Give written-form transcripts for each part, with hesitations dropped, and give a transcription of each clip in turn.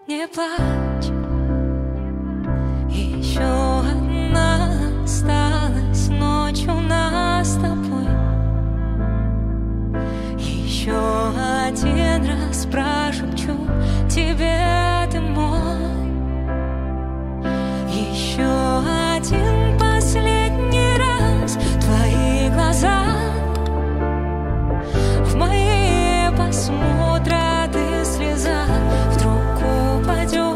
не плачь. Еще одна осталась ночь у нас с тобой. Еще один раз прошепчу тебе, ты мой. Еще один последний раз твои глаза в мои посмотрят, и слеза вдруг упадет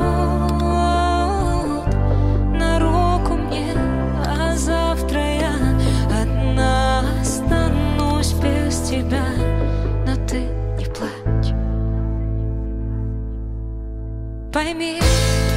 на руку мне, а завтра я одна останусь без тебя. Но ты не плачь, пойми.